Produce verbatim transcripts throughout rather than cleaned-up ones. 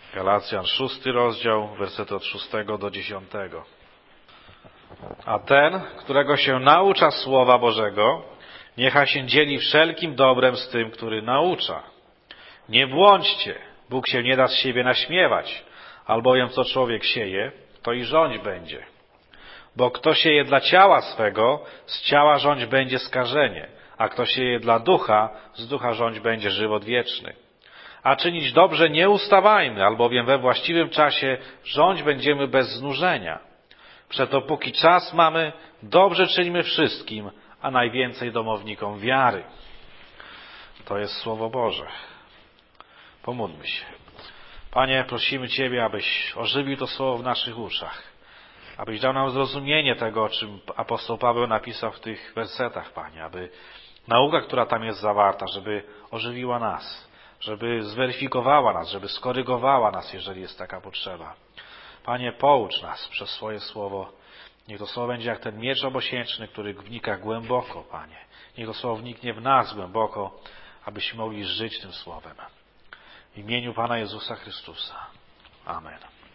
Galacjan, szósty rozdział, wersety od szóstego do dziesiątego. A ten, którego się naucza Słowa Bożego, niechaj się dzieli wszelkim dobrem z tym, który naucza. Nie błądźcie, Bóg się nie da z siebie naśmiewać, albowiem co człowiek sieje, to i rządź będzie. Bo kto sieje dla ciała swego, z ciała rządź będzie skażenie, a kto sieje dla ducha, z ducha rządź będzie żywot wieczny. A czynić dobrze nie ustawajmy, albowiem we właściwym czasie rządź będziemy bez znużenia. Przeto póki czas mamy, dobrze czyńmy wszystkim, a najwięcej domownikom wiary. To jest Słowo Boże. Pomódlmy się. Panie, prosimy Ciebie, abyś ożywił to Słowo w naszych uszach. Abyś dał nam zrozumienie tego, o czym apostoł Paweł napisał w tych wersetach, Panie. Aby nauka, która tam jest zawarta, żeby ożywiła nas. Żeby zweryfikowała nas, żeby skorygowała nas, jeżeli jest taka potrzeba. Panie, poucz nas przez swoje Słowo. Niech to Słowo będzie jak ten miecz obosieczny, który wnika głęboko, Panie. Niech to Słowo wniknie w nas głęboko, abyśmy mogli żyć tym Słowem. W imieniu Pana Jezusa Chrystusa. Amen.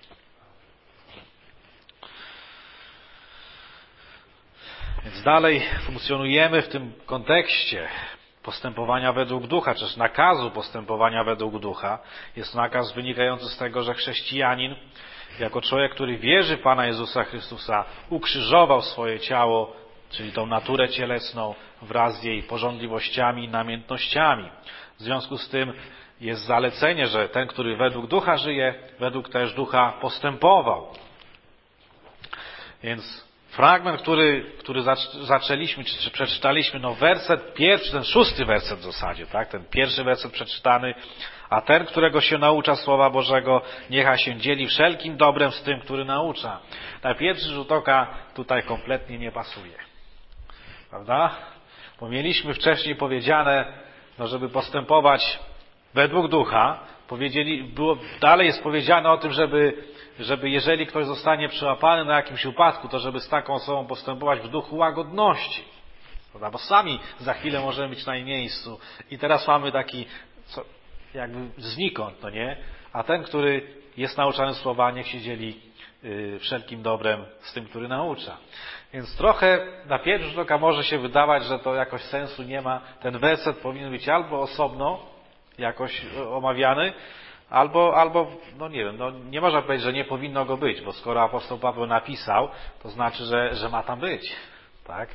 Więc dalej funkcjonujemy w tym kontekście postępowania według ducha, czy też nakazu postępowania według ducha. Jest nakaz wynikający z tego, że chrześcijanin, jako człowiek, który wierzy w Pana Jezusa Chrystusa, ukrzyżował swoje ciało, czyli tą naturę cielesną, wraz z jej pożądliwościami i namiętnościami. W związku z tym jest zalecenie, że ten, który według ducha żyje, według też ducha postępował. Więc fragment, który, który zaczęliśmy, czy, czy przeczytaliśmy, no werset pierwszy, ten szósty werset w zasadzie, tak? Ten pierwszy werset przeczytany, a ten, którego się naucza Słowa Bożego, niechaj się dzieli wszelkim dobrem z tym, który naucza. Na pierwszy rzut oka tutaj kompletnie nie pasuje. Prawda? Bo mieliśmy wcześniej powiedziane, no żeby postępować według ducha, powiedzieli, było, dalej jest powiedziane o tym, żeby żeby jeżeli ktoś zostanie przyłapany na jakimś upadku, to żeby z taką osobą postępować w duchu łagodności. Prawda? Bo sami za chwilę możemy być na jej miejscu. I teraz mamy taki, co, jakby znikąd, no nie? A ten, który jest nauczany słowa, niech się dzieli yy, wszelkim dobrem z tym, który naucza. Więc trochę na pierwszy rzut oka może się wydawać, że to jakoś sensu nie ma. Ten werset powinien być albo osobno jakoś omawiany, Albo, albo, no nie wiem, no nie można powiedzieć, że nie powinno go być, bo skoro apostoł Paweł napisał, to znaczy, że, że ma tam być, tak?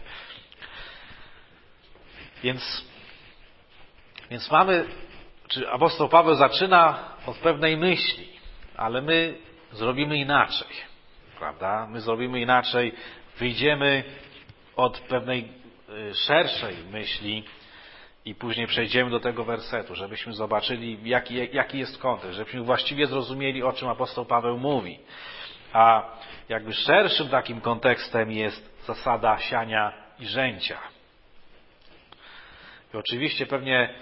Więc, więc mamy, czy apostoł Paweł zaczyna od pewnej myśli, ale my zrobimy inaczej, prawda? My zrobimy inaczej, wyjdziemy od pewnej szerszej myśli, i później przejdziemy do tego wersetu, żebyśmy zobaczyli, jaki, jaki jest kontekst, żebyśmy właściwie zrozumieli, o czym apostoł Paweł mówi. A jakby szerszym takim kontekstem jest zasada siania i żęcia. I oczywiście pewnie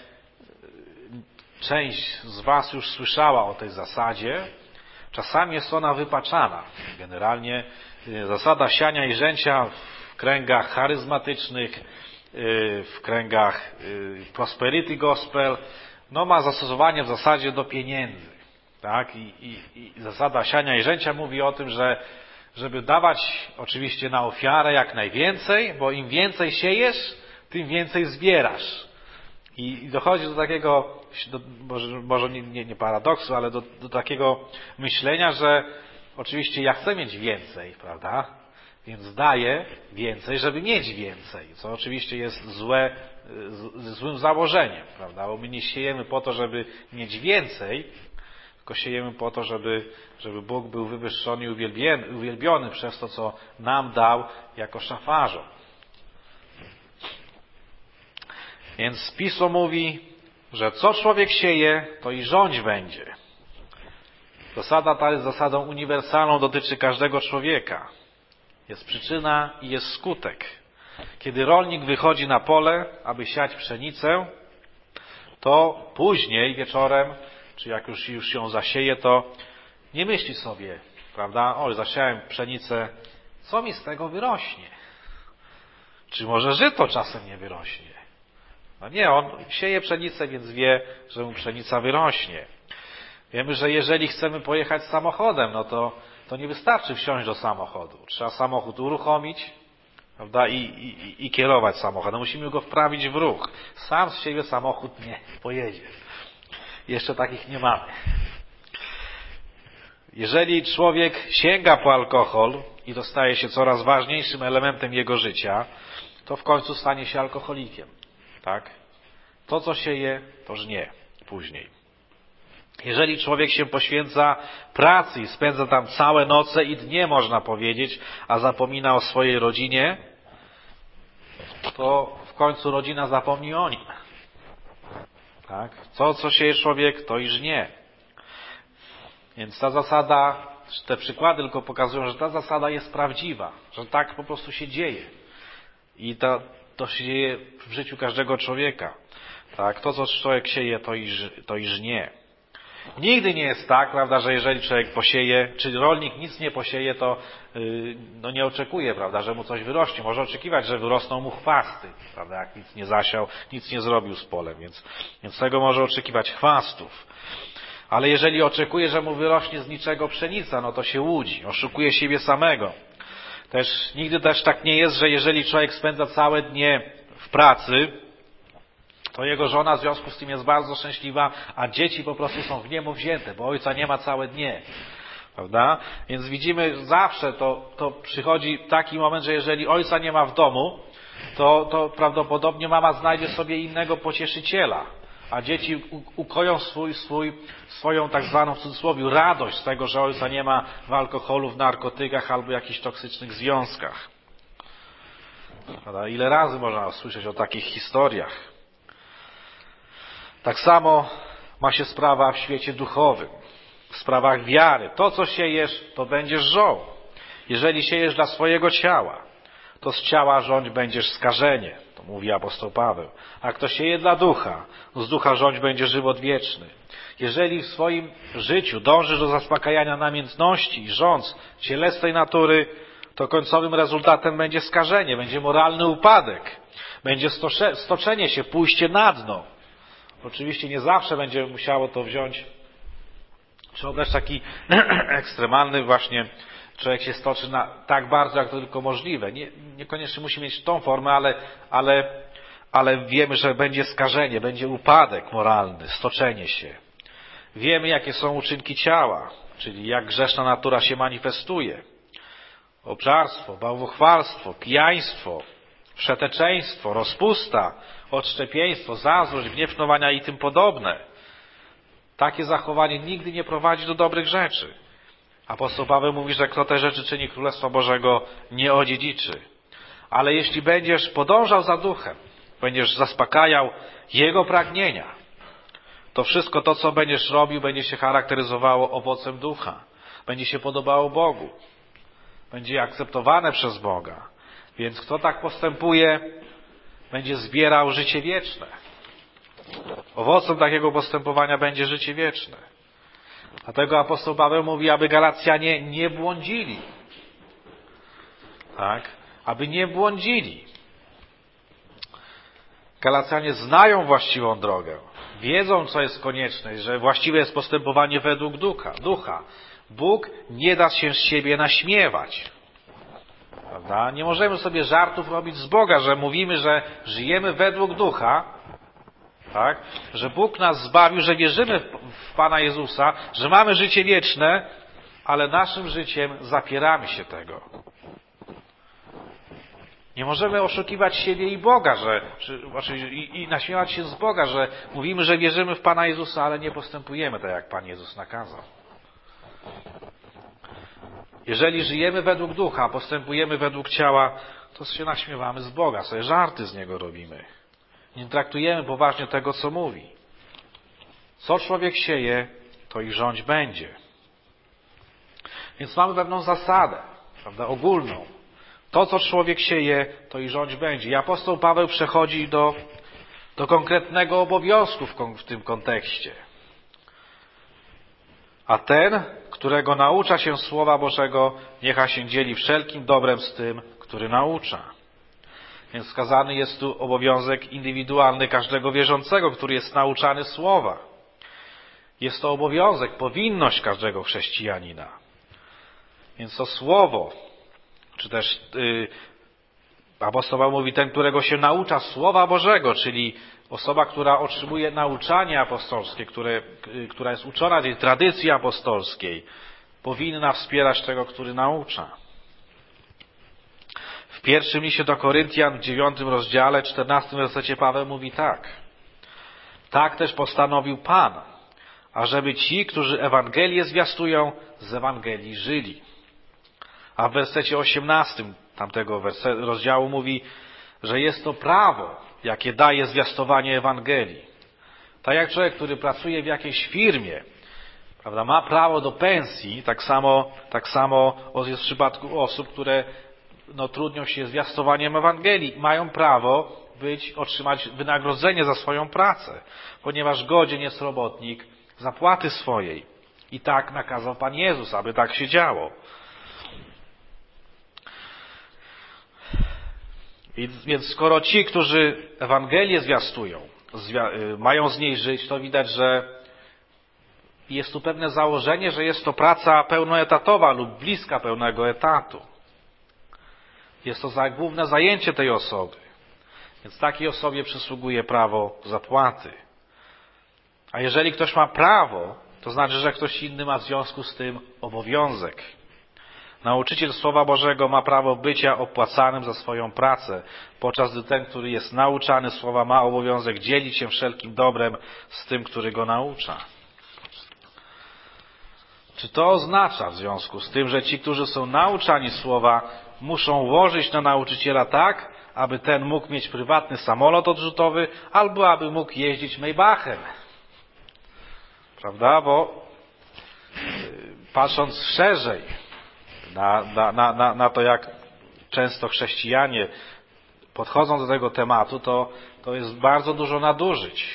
część z Was już słyszała o tej zasadzie. Czasami jest ona wypaczana. Generalnie zasada siania i żęcia w kręgach charyzmatycznych, w kręgach Prosperity Gospel, no ma zastosowanie w zasadzie do pieniędzy. Tak? I, i, i zasada siania i żęcia mówi o tym, że żeby dawać oczywiście na ofiarę jak najwięcej, bo im więcej siejesz, tym więcej zbierasz. I, i dochodzi do takiego, do, może, może nie, nie, nie paradoksu, ale do, do takiego myślenia, że oczywiście ja chcę mieć więcej, prawda? Więc daję więcej, żeby mieć więcej, co oczywiście jest złe, z, złym założeniem, prawda? Bo my nie siejemy po to, żeby mieć więcej, tylko siejemy po to, żeby, żeby Bóg był wywyższony i uwielbiony, uwielbiony przez to, co nam dał jako szafarzom. Więc Pismo mówi, że co człowiek sieje, to i rządź będzie. Zasada ta jest zasadą uniwersalną, dotyczy każdego człowieka. Jest przyczyna i jest skutek. Kiedy rolnik wychodzi na pole, aby siać pszenicę, to później wieczorem, czy jak już, już ją zasieje, to nie myśli sobie, prawda, oj, zasiałem pszenicę, co mi z tego wyrośnie? Czy może żyto czasem nie wyrośnie? No nie, on sieje pszenicę, więc wie, że mu pszenica wyrośnie. Wiemy, że jeżeli chcemy pojechać samochodem, no to, to nie wystarczy wsiąść do samochodu. Trzeba samochód uruchomić, prawda, i, i, i kierować samochodem. Musimy go wprawić w ruch. Sam z siebie samochód nie pojedzie. Jeszcze takich nie mamy. Jeżeli człowiek sięga po alkohol i to staje się coraz ważniejszym elementem jego życia, to w końcu stanie się alkoholikiem. Tak? To, co sieje, to żnie później. Jeżeli człowiek się poświęca pracy i spędza tam całe noce i dnie, można powiedzieć, a zapomina o swojej rodzinie, to w końcu rodzina zapomni o nim. Tak? To, co sieje człowiek, to i żnie. Więc ta zasada, te przykłady tylko pokazują, że ta zasada jest prawdziwa, że tak po prostu się dzieje. I to, to się dzieje w życiu każdego człowieka. Tak? To, co człowiek sieje, to i, to i żnie. Nigdy nie jest tak, prawda, że jeżeli człowiek posieje, czy rolnik nic nie posieje, to yy, no nie oczekuje, prawda, że mu coś wyrośnie. Może oczekiwać, że wyrosną mu chwasty, prawda, jak nic nie zasiał, nic nie zrobił z polem, więc, więc tego może oczekiwać chwastów. Ale jeżeli oczekuje, że mu wyrośnie z niczego pszenica, no to się łudzi, oszukuje siebie samego. Też nigdy też tak nie jest, że jeżeli człowiek spędza całe dnie w pracy, to jego żona w związku z tym jest bardzo szczęśliwa, a dzieci po prostu są w niebo wzięte, bo ojca nie ma całe dnie. Prawda? Więc widzimy zawsze, to, to przychodzi taki moment, że jeżeli ojca nie ma w domu, to, to prawdopodobnie mama znajdzie sobie innego pocieszyciela, a dzieci ukoją swój, swój, swoją tak zwaną w cudzysłowie radość z tego, że ojca nie ma w alkoholu, w narkotykach albo jakichś toksycznych związkach. Prawda? Ile razy można słyszeć o takich historiach. Tak samo ma się sprawa w świecie duchowym, w sprawach wiary. To, co siejesz, to będziesz żął. Jeżeli siejesz dla swojego ciała, to z ciała rządź będziesz skażenie. To mówi apostoł Paweł. A kto sieje dla ducha, z ducha rządź będzie żywot wieczny. Jeżeli w swoim życiu dążysz do zaspokajania namiętności i żądz cielesnej natury, to końcowym rezultatem będzie skażenie, będzie moralny upadek, będzie stoczenie się, pójście na dno. Oczywiście nie zawsze będzie musiało to wziąć, czy obrać taki ekstremalny właśnie, człowiek się stoczy na, tak bardzo, jak to tylko możliwe. Nie, niekoniecznie musi mieć tą formę, ale, ale, ale wiemy, że będzie skażenie, będzie upadek moralny, stoczenie się. Wiemy, jakie są uczynki ciała, czyli jak grzeszna natura się manifestuje. Obżarstwo, bałwochwalstwo, pijaństwo, wszeteczeństwo, rozpusta, odszczepieństwo, zazdrość, gniewnowania i tym podobne. Takie zachowanie nigdy nie prowadzi do dobrych rzeczy. Apostoł Paweł mówi, że kto te rzeczy czyni, Królestwa Bożego nie odziedziczy. Ale jeśli będziesz podążał za duchem, będziesz zaspokajał Jego pragnienia, to wszystko to, co będziesz robił, będzie się charakteryzowało owocem ducha. Będzie się podobało Bogu. Będzie akceptowane przez Boga. Więc kto tak postępuje, będzie zbierał życie wieczne. Owocem takiego postępowania będzie życie wieczne. Dlatego apostoł Paweł mówi, aby Galacjanie nie błądzili. Tak? Aby nie błądzili. Galacjanie znają właściwą drogę. Wiedzą, co jest konieczne, że właściwe jest postępowanie według ducha. ducha. Bóg nie da się z siebie naśmiewać. Prawda? Nie możemy sobie żartów robić z Boga, że mówimy, że żyjemy według ducha, tak? Że Bóg nas zbawił, że wierzymy w Pana Jezusa, że mamy życie wieczne, ale naszym życiem zapieramy się tego. Nie możemy oszukiwać siebie i Boga, że, czy, znaczy, i, i naśmiewać się z Boga, że mówimy, że wierzymy w Pana Jezusa, ale nie postępujemy tak, jak Pan Jezus nakazał. Jeżeli żyjemy według ducha, a postępujemy według ciała, to się naśmiewamy z Boga, sobie żarty z Niego robimy. Nie traktujemy poważnie tego, co mówi. Co człowiek sieje, to i rządź będzie. Więc mamy pewną zasadę, prawda, ogólną. To, co człowiek sieje, to i rządź będzie. I apostoł Paweł przechodzi do, do konkretnego obowiązku w, w tym kontekście. A ten, którego naucza się Słowa Bożego, niechaj się dzieli wszelkim dobrem z tym, który naucza. Więc wskazany jest tu obowiązek indywidualny każdego wierzącego, który jest nauczany Słowa. Jest to obowiązek, powinność każdego chrześcijanina. Więc to słowo, czy też yy, apostoł Paweł mówi ten, którego się naucza Słowa Bożego, czyli osoba, która otrzymuje nauczanie apostolskie, które, yy, która jest uczona tej tradycji apostolskiej, powinna wspierać tego, który naucza. W pierwszym liście do Koryntian, w dziewiątym rozdziale, czternastym wersecie Paweł mówi tak. Tak też postanowił Pan, ażeby ci, którzy Ewangelię zwiastują, z Ewangelii żyli. A w wersecie osiemnastym tamtego rozdziału mówi, że jest to prawo, jakie daje zwiastowanie Ewangelii. Tak jak człowiek, który pracuje w jakiejś firmie, prawda, ma prawo do pensji, tak samo, tak samo jest w przypadku osób, które no, trudnią się zwiastowaniem Ewangelii. Mają prawo być, otrzymać wynagrodzenie za swoją pracę, ponieważ godzien jest robotnik zapłaty swojej. I tak nakazał Pan Jezus, aby tak się działo. I, więc skoro ci, którzy Ewangelię zwiastują, zwia, mają z niej żyć, to widać, że jest tu pewne założenie, że jest to praca pełnoetatowa lub bliska pełnego etatu. Jest to za główne zajęcie tej osoby. Więc takiej osobie przysługuje prawo zapłaty. A jeżeli ktoś ma prawo, to znaczy, że ktoś inny ma w związku z tym obowiązek. Nauczyciel Słowa Bożego ma prawo bycia opłacanym za swoją pracę, podczas gdy ten, który jest nauczany Słowa, ma obowiązek dzielić się wszelkim dobrem z tym, który go naucza. Czy to oznacza w związku z tym, że ci, którzy są nauczani Słowa, muszą łożyć na nauczyciela tak, aby ten mógł mieć prywatny samolot odrzutowy, albo aby mógł jeździć Maybachem? Prawda? Bo patrząc szerzej na, na, na, na to, jak często chrześcijanie podchodzą do tego tematu, to, to jest bardzo dużo nadużyć.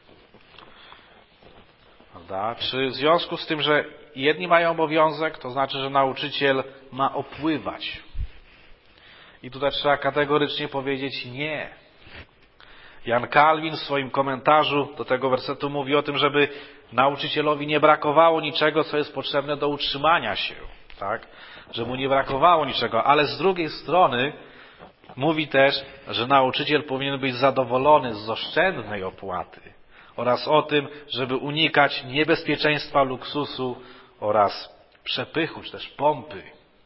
Prawda? Czy w związku z tym, że jedni mają obowiązek, to znaczy, że nauczyciel ma opływać? I tutaj trzeba kategorycznie powiedzieć nie. Jan Kalwin w swoim komentarzu do tego wersetu mówi o tym, żeby nauczycielowi nie brakowało niczego, co jest potrzebne do utrzymania się. Tak? Że mu nie brakowało niczego. Ale z drugiej strony mówi też, że nauczyciel powinien być zadowolony z oszczędnej opłaty oraz o tym, żeby unikać niebezpieczeństwa luksusu oraz przepychu, czy też pompy.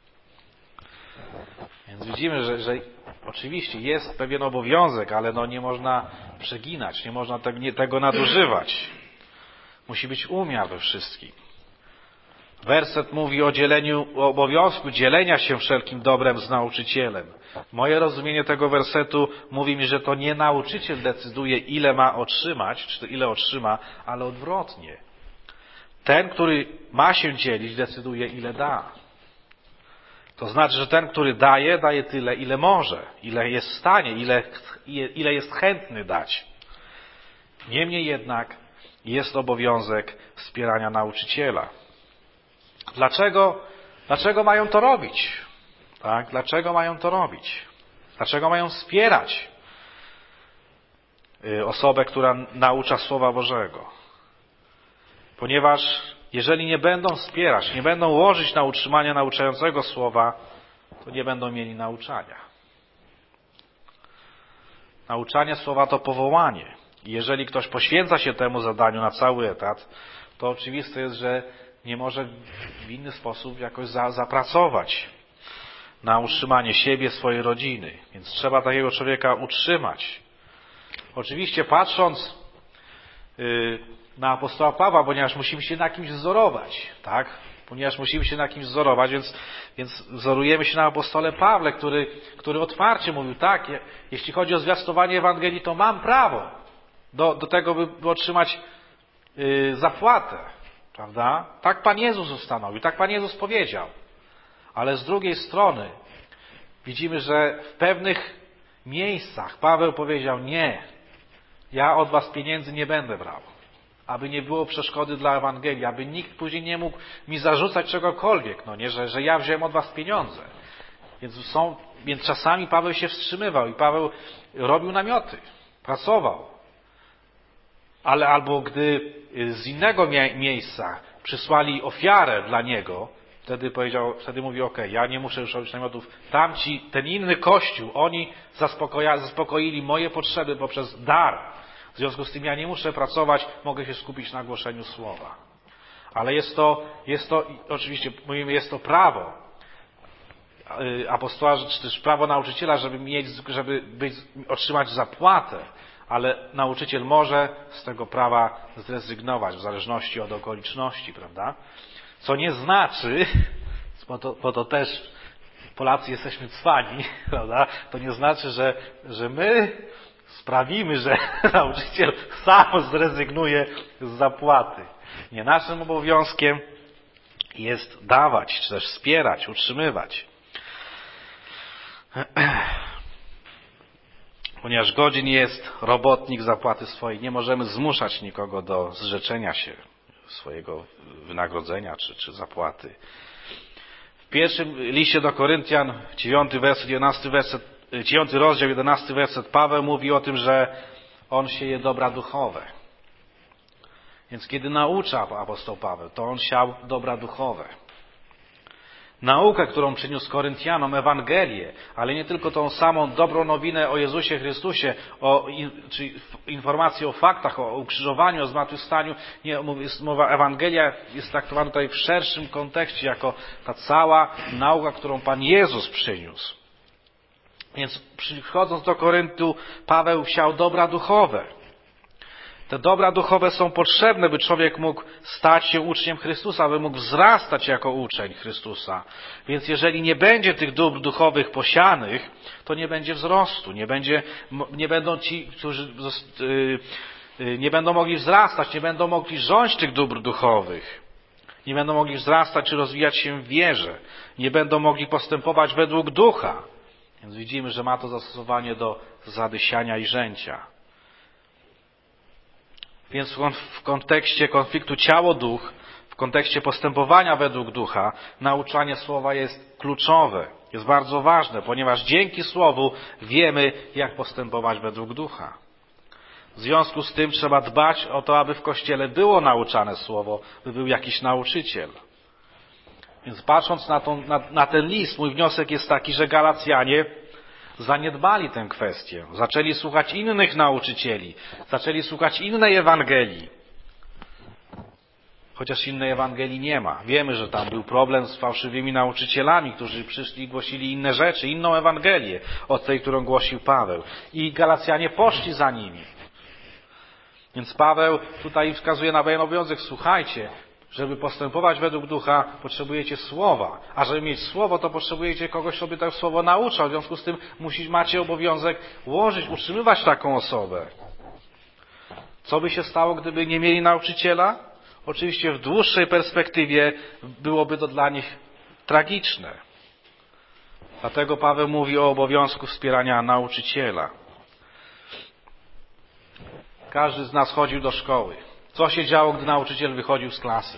Więc widzimy, że, że oczywiście jest pewien obowiązek, ale no nie można przeginać, nie można te, nie, tego nadużywać. Musi być umiar we wszystkim. Werset mówi o dzieleniu, o obowiązku dzielenia się wszelkim dobrem z nauczycielem. Moje rozumienie tego wersetu mówi mi, że to nie nauczyciel decyduje, ile ma otrzymać, czy ile otrzyma, ale odwrotnie. Ten, który ma się dzielić, decyduje, ile da. To znaczy, że ten, który daje, daje tyle, ile może, ile jest w stanie, ile, ile jest chętny dać. Niemniej jednak jest obowiązek wspierania nauczyciela. Dlaczego, dlaczego mają to robić? Tak? Dlaczego mają to robić? Dlaczego mają wspierać osobę, która naucza Słowa Bożego? Ponieważ jeżeli nie będą wspierać, nie będą łożyć na utrzymanie nauczającego Słowa, to nie będą mieli nauczania. Nauczanie Słowa to powołanie. I jeżeli ktoś poświęca się temu zadaniu na cały etat, to oczywiste jest, że nie może w inny sposób jakoś za, zapracować na utrzymanie siebie, swojej rodziny. Więc trzeba takiego człowieka utrzymać. Oczywiście patrząc yy, na apostoła Pawła, ponieważ musimy się na kimś wzorować, tak? Ponieważ musimy się na kimś wzorować, więc, więc wzorujemy się na apostole Pawle, który, który otwarcie mówił, tak, jeśli chodzi o zwiastowanie Ewangelii, to mam prawo do, do tego, by otrzymać yy, zapłatę, prawda? Tak Pan Jezus ustanowił, tak Pan Jezus powiedział. Ale z drugiej strony widzimy, że w pewnych miejscach Paweł powiedział, nie, ja od was pieniędzy nie będę brał. Aby nie było przeszkody dla Ewangelii, aby nikt później nie mógł mi zarzucać czegokolwiek, no nie, że, że ja wziąłem od was pieniądze. Więc, są, więc czasami Paweł się wstrzymywał i Paweł robił namioty, pracował. ale albo gdy z innego mie- miejsca przysłali ofiarę dla niego, wtedy powiedział, wtedy mówi, ok, ja nie muszę już robić namiotów. Tamci, ten inny kościół, oni zaspokoja, zaspokoili moje potrzeby poprzez dar. W związku z tym ja nie muszę pracować, mogę się skupić na głoszeniu słowa. Ale jest to, jest to, oczywiście mówimy, jest to prawo apostoła, czy też prawo nauczyciela, żeby mieć, żeby być, otrzymać zapłatę, ale nauczyciel może z tego prawa zrezygnować w zależności od okoliczności, prawda? Co nie znaczy, bo to, bo to też Polacy jesteśmy cwani, prawda? To nie znaczy, że, że my sprawimy, że nauczyciel sam zrezygnuje z zapłaty. Nie, naszym obowiązkiem jest dawać, czy też wspierać, utrzymywać. Ponieważ godzin jest robotnik zapłaty swojej, nie możemy zmuszać nikogo do zrzeczenia się swojego wynagrodzenia czy, czy zapłaty. W pierwszym liście do Koryntian, dziewiąty werset, jedenasty werset, dziewiąty rozdział, jedenasty werset, Paweł mówi o tym, że on sieje dobra duchowe. Więc kiedy naucza apostoł Paweł, to on siał dobra duchowe. Naukę, którą przyniósł Koryntianom, Ewangelię, ale nie tylko tą samą dobrą nowinę o Jezusie Chrystusie, o, czy informację o faktach, o ukrzyżowaniu, o zmartwychwstaniu. Nie, mowa Ewangelia jest traktowana tutaj w szerszym kontekście, jako ta cała nauka, którą Pan Jezus przyniósł. Więc przychodząc do Koryntu, Paweł siał dobra duchowe. Te dobra duchowe są potrzebne, by człowiek mógł stać się uczniem Chrystusa, by mógł wzrastać jako uczeń Chrystusa. Więc jeżeli nie będzie tych dóbr duchowych posianych, to nie będzie wzrostu, nie będzie, nie będą ci, którzy nie będą mogli wzrastać, nie będą mogli rządzić tych dóbr duchowych. Nie będą mogli wzrastać czy rozwijać się w wierze. Nie będą mogli postępować według ducha. Więc widzimy, że ma to zastosowanie do zadysiania i rzęcia. Więc w kontekście konfliktu ciało-duch, w kontekście postępowania według ducha, nauczanie słowa jest kluczowe, jest bardzo ważne, ponieważ dzięki słowu wiemy, jak postępować według ducha. W związku z tym trzeba dbać o to, aby w Kościele było nauczane słowo, by był jakiś nauczyciel. Więc patrząc na, tą, na, na ten list, mój wniosek jest taki, że Galacjanie zaniedbali tę kwestię. Zaczęli słuchać innych nauczycieli. Zaczęli słuchać innej Ewangelii. Chociaż innej Ewangelii nie ma. Wiemy, że tam był problem z fałszywymi nauczycielami, którzy przyszli i głosili inne rzeczy, inną Ewangelię od tej, którą głosił Paweł. I Galacjanie poszli za nimi. Więc Paweł tutaj wskazuje na pewien obowiązek. Słuchajcie, żeby postępować według ducha, potrzebujecie słowa. A żeby mieć słowo, to potrzebujecie kogoś, kto by to słowo nauczał. W związku z tym musicie, macie obowiązek łożyć, utrzymywać taką osobę. Co by się stało, gdyby nie mieli nauczyciela? Oczywiście w dłuższej perspektywie byłoby to dla nich tragiczne. Dlatego Paweł mówi o obowiązku wspierania nauczyciela. Każdy z nas chodził do szkoły. Co się działo, gdy nauczyciel wychodził z klasy?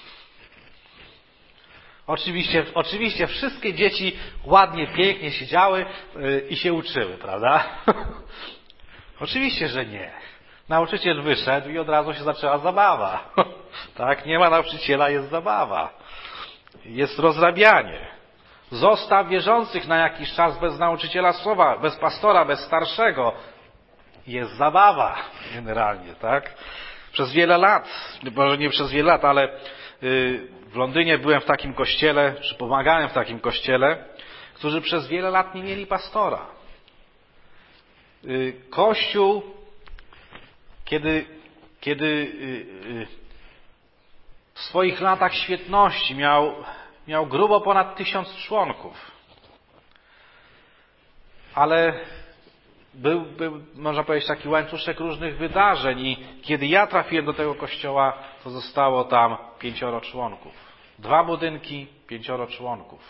Oczywiście, oczywiście wszystkie dzieci ładnie, pięknie siedziały i się uczyły, prawda? Oczywiście, że nie. Nauczyciel wyszedł i od razu się zaczęła zabawa. Tak, nie ma nauczyciela, jest zabawa. Jest rozrabianie. Zostaw wierzących na jakiś czas bez nauczyciela słowa, bez pastora, bez starszego. Jest zabawa generalnie, tak? Przez wiele lat, może nie przez wiele lat, ale w Londynie byłem w takim kościele, czy pomagałem w takim kościele, którzy przez wiele lat nie mieli pastora. Kościół, kiedy, kiedy w swoich latach świetności miał, miał grubo ponad tysiąc członków. Ale Był, był, można powiedzieć, taki łańcuszek różnych wydarzeń i kiedy ja trafiłem do tego kościoła, to zostało tam pięcioro członków. Dwa budynki, pięcioro członków.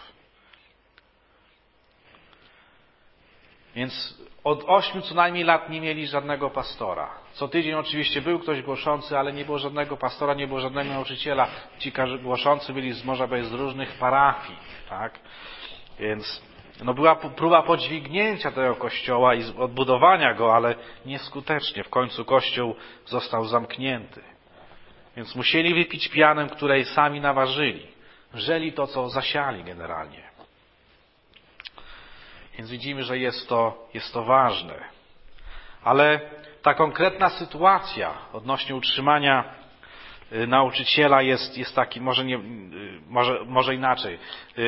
Więc od ośmiu co najmniej lat nie mieli żadnego pastora. Co tydzień oczywiście był ktoś głoszący, ale nie było żadnego pastora, nie było żadnego nauczyciela. Ci głoszący byli z, można powiedzieć, z różnych parafii, tak? Więc no była próba podźwignięcia tego Kościoła i odbudowania go, ale nieskutecznie. W końcu Kościół został zamknięty. Więc musieli wypić pianę, której sami naważyli. Żeli to, co zasiali generalnie. Więc widzimy, że jest to, jest to ważne. Ale ta konkretna sytuacja odnośnie utrzymania nauczyciela jest, jest taki, może, nie, może, może inaczej.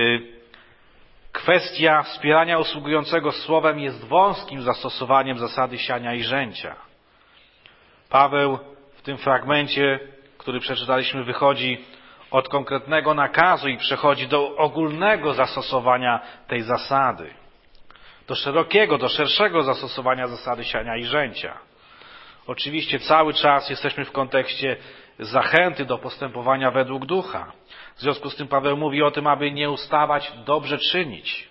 Kwestia wspierania usługującego słowem jest wąskim zastosowaniem zasady siania i żęcia. Paweł w tym fragmencie, który przeczytaliśmy, wychodzi od konkretnego nakazu i przechodzi do ogólnego zastosowania tej zasady. Do szerokiego, do szerszego zastosowania zasady siania i żęcia. Oczywiście cały czas jesteśmy w kontekście zachęty do postępowania według ducha. W związku z tym Paweł mówi o tym, aby nie ustawać dobrze czynić.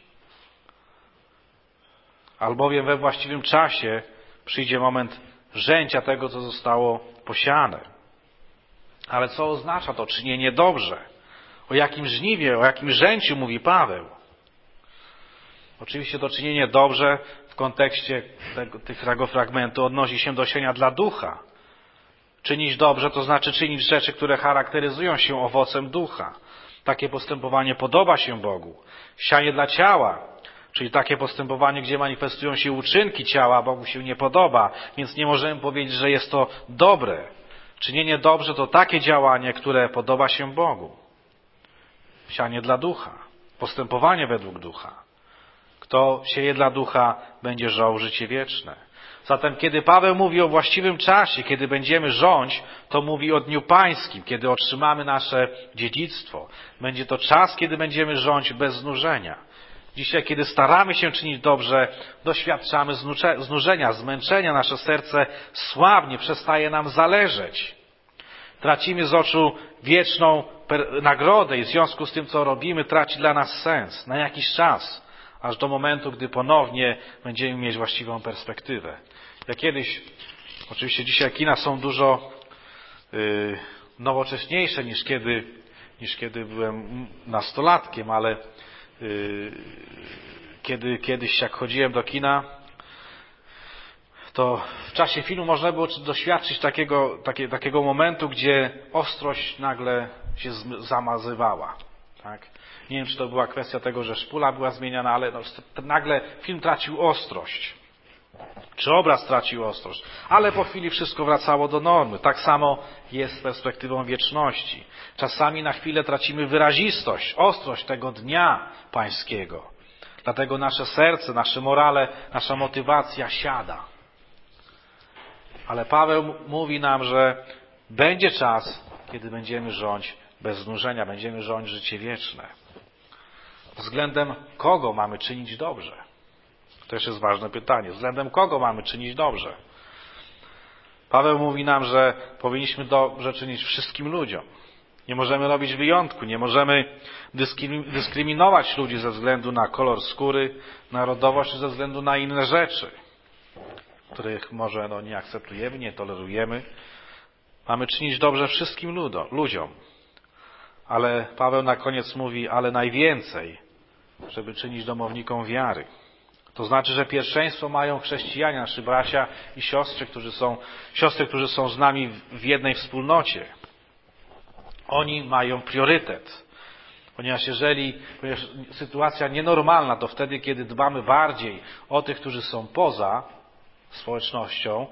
Albowiem we właściwym czasie przyjdzie moment żęcia tego, co zostało posiane. Ale co oznacza to czynienie dobrze? O jakim żniwie, o jakim żęciu mówi Paweł? Oczywiście to czynienie dobrze w kontekście tego, tego fragmentu odnosi się do siania dla ducha. Czynić dobrze to znaczy czynić rzeczy, które charakteryzują się owocem ducha. Takie postępowanie podoba się Bogu. Sianie dla ciała, czyli takie postępowanie, gdzie manifestują się uczynki ciała, Bogu się nie podoba, więc nie możemy powiedzieć, że jest to dobre. Czynienie dobrze to takie działanie, które podoba się Bogu. Sianie dla ducha, postępowanie według ducha. Kto sieje dla ducha, będzie żął życie wieczne. Zatem kiedy Paweł mówi o właściwym czasie, kiedy będziemy rządź, to mówi o Dniu Pańskim, kiedy otrzymamy nasze dziedzictwo. Będzie to czas, kiedy będziemy rządź bez znużenia. Dzisiaj, kiedy staramy się czynić dobrze, doświadczamy znużenia, zmęczenia, nasze serce słabnie, przestaje nam zależeć. Tracimy z oczu wieczną nagrodę i w związku z tym, co robimy, traci dla nas sens na jakiś czas. Aż do momentu, gdy ponownie będziemy mieć właściwą perspektywę. Ja kiedyś, oczywiście dzisiaj kina są dużo yy, nowocześniejsze niż kiedy, niż kiedy byłem nastolatkiem, ale yy, kiedy kiedyś jak chodziłem do kina, to w czasie filmu można było doświadczyć takiego, takie, takiego momentu, gdzie ostrość nagle się zamazywała. Tak? Nie wiem, czy to była kwestia tego, że szpula była zmieniana, ale no, nagle film tracił ostrość. Czy obraz tracił ostrość. Ale po chwili wszystko wracało do normy. Tak samo jest z perspektywą wieczności. Czasami na chwilę tracimy wyrazistość, ostrość tego dnia pańskiego. Dlatego nasze serce, nasze morale, nasza motywacja siada. Ale Paweł mówi nam, że będzie czas, kiedy będziemy rządź bez znużenia, będziemy rządź życie wieczne. Względem kogo mamy czynić dobrze? To też jest ważne pytanie. Względem kogo mamy czynić dobrze? Paweł mówi nam, że powinniśmy dobrze czynić wszystkim ludziom. Nie możemy robić wyjątku, nie możemy dyskryminować ludzi ze względu na kolor skóry, narodowość, czy ze względu na inne rzeczy, których może no, nie akceptujemy, nie tolerujemy. Mamy czynić dobrze wszystkim ludziom. Ale Paweł na koniec mówi, ale najwięcej, żeby czynić domownikom wiary. To znaczy, że pierwszeństwo mają chrześcijanie, nasi bracia i siostry, którzy są, siostry, którzy są z nami w jednej wspólnocie. Oni mają priorytet. Ponieważ jeżeli ponieważ sytuacja nienormalna, to wtedy, kiedy dbamy bardziej o tych, którzy są poza społecznością,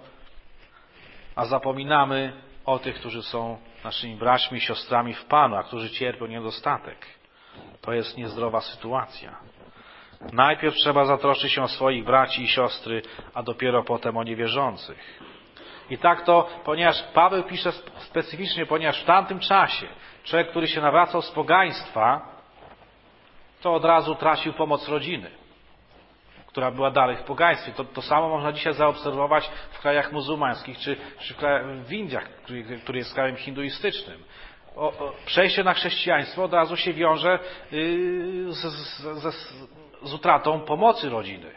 a zapominamy o tych, którzy są naszymi braćmi i siostrami w Panu, a którzy cierpią niedostatek. To jest niezdrowa sytuacja. Najpierw trzeba zatroszczyć się o swoich braci i siostry, a dopiero potem o niewierzących. I tak to, ponieważ Paweł pisze specyficznie, ponieważ w tamtym czasie człowiek, który się nawracał z pogaństwa, to od razu tracił pomoc rodziny, która była dalej w pogaństwie. To, to samo można dzisiaj zaobserwować w krajach muzułmańskich, czy, czy w, krajach, w Indiach, który, który jest krajem hinduistycznym. O, o, przejście na chrześcijaństwo od razu się wiąże yy, z, z, z, z utratą pomocy rodziny.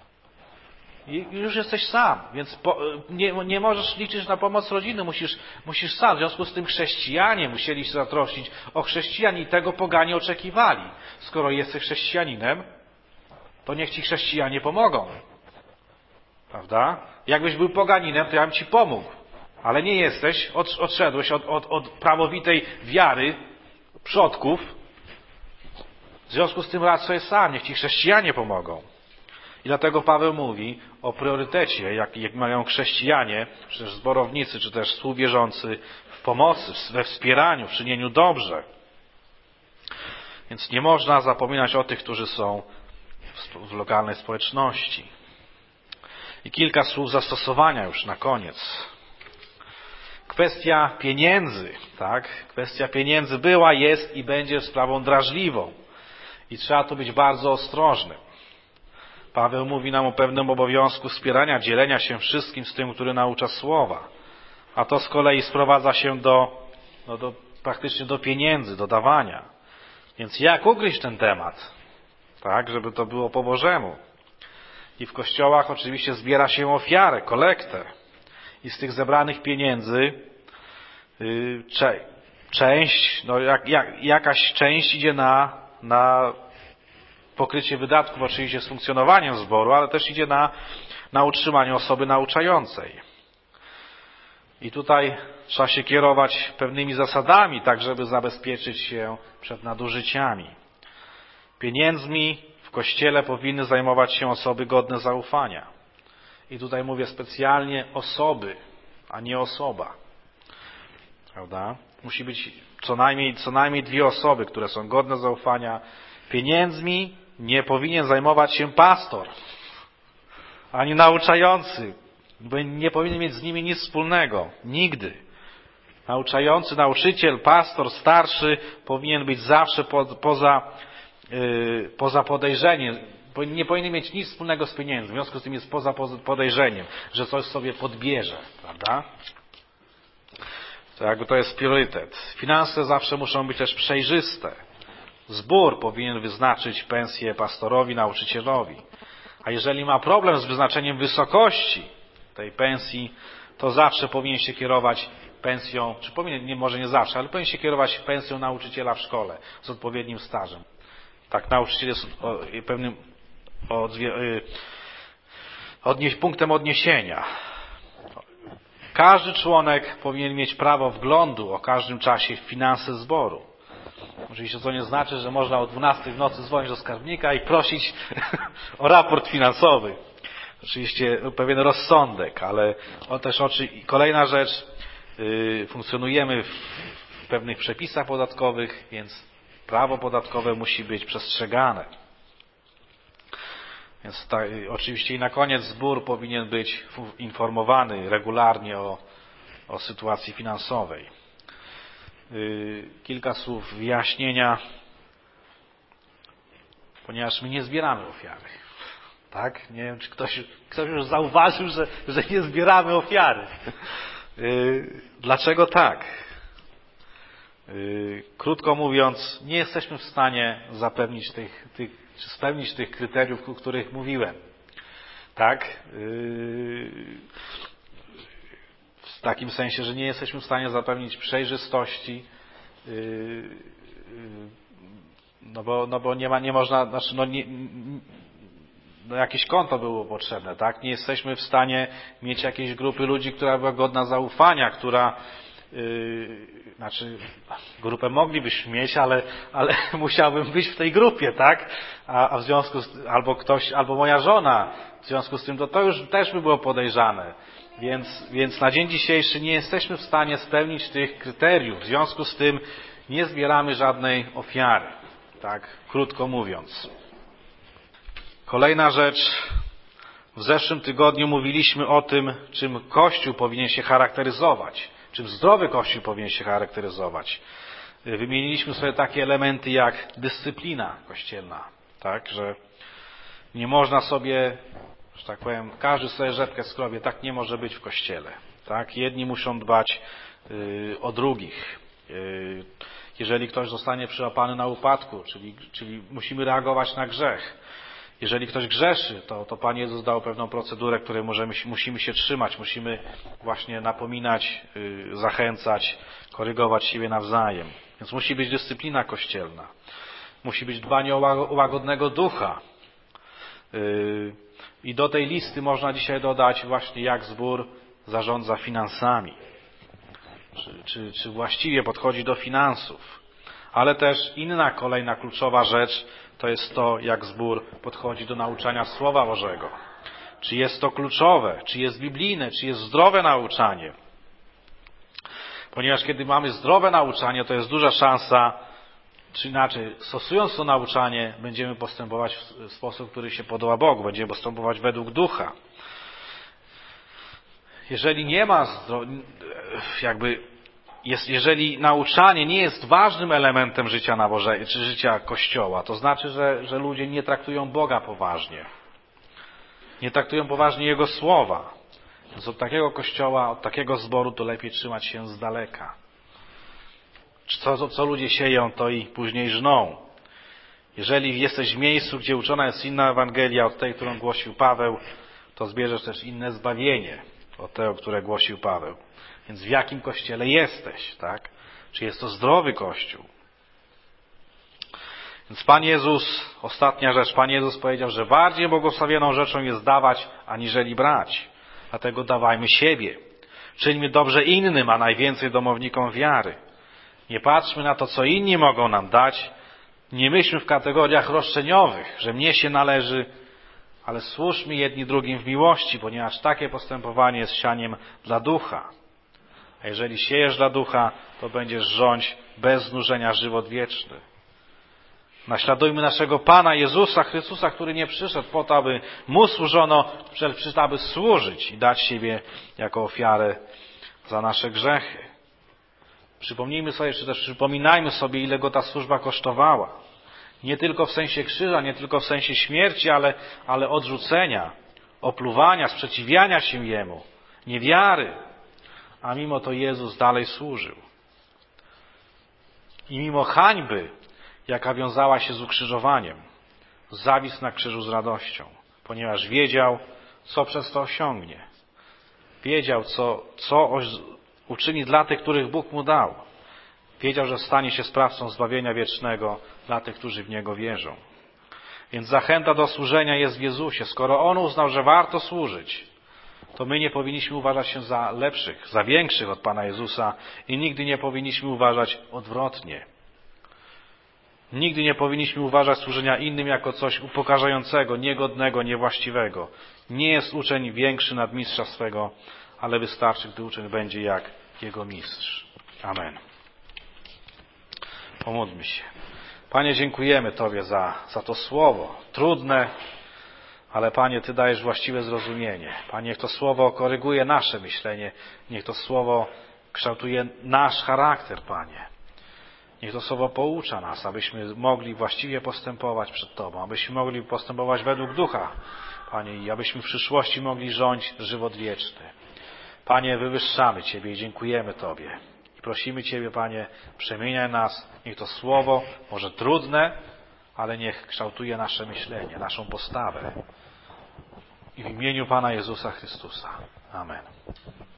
I już jesteś sam, więc po, nie, nie możesz liczyć na pomoc rodziny, musisz, musisz sam. W związku z tym chrześcijanie musieli się zatroszczyć o chrześcijan i tego poganie oczekiwali. Skoro jesteś chrześcijaninem, to niech ci chrześcijanie pomogą. Prawda? Jakbyś był poganinem, to ja bym ci pomógł. Ale nie jesteś, od, odszedłeś od, od, od prawowitej wiary przodków. W związku z tym radź sobie sam, niech ci chrześcijanie pomogą. I dlatego Paweł mówi o priorytecie, jak, jak mają chrześcijanie, czy też zborownicy, czy też współwierzący w pomocy, we wspieraniu, w czynieniu dobrze. Więc nie można zapominać o tych, którzy są w, w lokalnej społeczności. I kilka słów zastosowania już na koniec. Kwestia pieniędzy, tak? Kwestia pieniędzy była, jest i będzie sprawą drażliwą. I trzeba tu być bardzo ostrożnym. Paweł mówi nam o pewnym obowiązku wspierania, dzielenia się wszystkim z tym, który naucza słowa. A to z kolei sprowadza się do, no do praktycznie do pieniędzy, do dawania. Więc jak ugryźć ten temat? Tak, żeby to było po Bożemu. I w kościołach oczywiście zbiera się ofiarę, kolektę. I z tych zebranych pieniędzy yy, cze, część, no jak, jak, jakaś część idzie na, na pokrycie wydatków oczywiście z funkcjonowaniem zboru, ale też idzie na, na utrzymanie osoby nauczającej. I tutaj trzeba się kierować pewnymi zasadami, tak żeby zabezpieczyć się przed nadużyciami. Pieniędzmi w Kościele powinny zajmować się osoby godne zaufania. I tutaj mówię specjalnie osoby, a nie osoba. Prawda? Musi być co najmniej, co najmniej dwie osoby, które są godne zaufania. Pieniędzmi nie powinien zajmować się pastor, ani nauczający, bo nie powinien mieć z nimi nic wspólnego. Nigdy. Nauczający, nauczyciel, pastor, starszy powinien być zawsze po, poza, yy, poza podejrzeniem. Nie powinien mieć nic wspólnego z pieniędzmi. W związku z tym jest poza podejrzeniem, że coś sobie podbierze. Prawda? To jakby to jest priorytet. Finanse zawsze muszą być też przejrzyste. Zbór powinien wyznaczyć pensję pastorowi, nauczycielowi. A jeżeli ma problem z wyznaczeniem wysokości tej pensji, to zawsze powinien się kierować pensją, czy powinien, nie, może nie zawsze, ale powinien się kierować pensją nauczyciela w szkole z odpowiednim stażem. Tak, nauczyciel jest pewnym odnieś, punktem odniesienia. Każdy członek powinien mieć prawo wglądu o każdym czasie w finanse zboru. Oczywiście to nie znaczy, że można o dwunastej w nocy dzwonić do skarbnika i prosić o raport finansowy. Oczywiście pewien rozsądek, ale on też oczy... kolejna rzecz, yy, funkcjonujemy w pewnych przepisach podatkowych, więc prawo podatkowe musi być przestrzegane. Więc ta, oczywiście i na koniec zbór powinien być informowany regularnie o, o sytuacji finansowej. Yy, kilka słów wyjaśnienia, ponieważ my nie zbieramy ofiary. Tak? Nie wiem, czy ktoś, ktoś już zauważył, że, że nie zbieramy ofiary. Yy, dlaczego tak? Yy, krótko mówiąc, nie jesteśmy w stanie zapewnić tych, tych, czy spełnić tych kryteriów, o których mówiłem. Tak? Yy, w takim sensie, że nie jesteśmy w stanie zapewnić przejrzystości, yy, yy, no bo, no bo nie ma, nie można, znaczy no nie, no jakieś konto było potrzebne, tak? Nie jesteśmy w stanie mieć jakiejś grupy ludzi, która była godna zaufania, która, yy, znaczy grupę moglibyśmy mieć, ale, ale musiałbym być w tej grupie, tak? A, a w związku z, albo ktoś, albo moja żona, w związku z tym to, to już też by było podejrzane. Więc, więc na dzień dzisiejszy nie jesteśmy w stanie spełnić tych kryteriów. W związku z tym nie zbieramy żadnej ofiary, tak? Krótko mówiąc. Kolejna rzecz. W zeszłym tygodniu mówiliśmy o tym, czym Kościół powinien się charakteryzować, czym zdrowy Kościół powinien się charakteryzować. Wymieniliśmy sobie takie elementy jak dyscyplina kościelna, tak, że nie można sobie, że tak powiem, każdy sobie rzepkę skrobie, tak nie może być w Kościele, tak. Jedni muszą dbać yy, o drugich. Yy, jeżeli ktoś zostanie przyłapany na upadku, czyli, czyli musimy reagować na grzech. Jeżeli ktoś grzeszy, to, to Pan Jezus dał pewną procedurę, której możemy, musimy się trzymać. Musimy właśnie napominać, yy, zachęcać, korygować siebie nawzajem. Więc musi być dyscyplina kościelna. Musi być dbanie o łagodnego ducha. I do tej listy można dzisiaj dodać właśnie, jak zbór zarządza finansami. Czy, czy, czy właściwie podchodzi do finansów. Ale też inna kolejna kluczowa rzecz to jest to, jak zbór podchodzi do nauczania Słowa Bożego. Czy jest to kluczowe, czy jest biblijne, czy jest zdrowe nauczanie. Ponieważ kiedy mamy zdrowe nauczanie, to jest duża szansa, czy inaczej, stosując to nauczanie, będziemy postępować w sposób, który się podoba Bogu. Będziemy postępować według ducha. Jeżeli nie ma, jakby, jest, jeżeli nauczanie nie jest ważnym elementem życia nabożeństwa, czy życia Kościoła, to znaczy, że, że ludzie nie traktują Boga poważnie. Nie traktują poważnie Jego słowa. Więc od takiego Kościoła, od takiego zboru to lepiej trzymać się z daleka. Co, co ludzie sieją, to i później żną. Jeżeli jesteś w miejscu, gdzie uczona jest inna Ewangelia od tej, którą głosił Paweł, to zbierzesz też inne zbawienie od tego, które głosił Paweł. Więc w jakim Kościele jesteś, tak? Czy jest to zdrowy Kościół? Więc Pan Jezus, ostatnia rzecz, Pan Jezus powiedział, że bardziej błogosławioną rzeczą jest dawać, aniżeli brać. Dlatego dawajmy siebie. Czyńmy dobrze innym, a najwięcej domownikom wiary. Nie patrzmy na to, co inni mogą nam dać. Nie myślmy w kategoriach roszczeniowych, że mnie się należy, ale służmy jedni drugim w miłości, ponieważ takie postępowanie jest sianiem dla ducha. A jeżeli siejesz dla ducha, to będziesz rządź bez znużenia żywot wieczny. Naśladujmy naszego Pana Jezusa Chrystusa, który nie przyszedł po to, aby Mu służono, przyszedł, aby służyć i dać siebie jako ofiarę za nasze grzechy. Przypomnijmy sobie, czy też przypominajmy sobie, ile Go ta służba kosztowała. Nie tylko w sensie krzyża, nie tylko w sensie śmierci, ale, ale odrzucenia, opluwania, sprzeciwiania się Jemu, niewiary. A mimo to Jezus dalej służył. I mimo hańby, jaka wiązała się z ukrzyżowaniem, zawisł na krzyżu z radością, ponieważ wiedział, co przez to osiągnie. Wiedział, co, co uczyni dla tych, których Bóg mu dał. Wiedział, że stanie się sprawcą zbawienia wiecznego dla tych, którzy w Niego wierzą. Więc zachęta do służenia jest w Jezusie. Skoro On uznał, że warto służyć, to my nie powinniśmy uważać się za lepszych, za większych od Pana Jezusa i nigdy nie powinniśmy uważać odwrotnie. Nigdy nie powinniśmy uważać służenia innym jako coś upokarzającego, niegodnego, niewłaściwego. Nie jest uczeń większy nad mistrza swego, ale wystarczy, gdy uczeń będzie jak jego mistrz. Amen. Pomódlmy się. Panie, dziękujemy Tobie za, za to słowo. Trudne, ale Panie, Ty dajesz właściwe zrozumienie. Panie, niech to słowo koryguje nasze myślenie. Niech to słowo kształtuje nasz charakter, Panie. Niech to słowo poucza nas, abyśmy mogli właściwie postępować przed Tobą, abyśmy mogli postępować według ducha, Panie, i abyśmy w przyszłości mogli rządzić żywot wieczny. Panie, wywyższamy Ciebie i dziękujemy Tobie. I prosimy Ciebie, Panie, przemieniaj nas. Niech to słowo, może trudne, ale niech kształtuje nasze myślenie, naszą postawę. I w imieniu Pana Jezusa Chrystusa. Amen.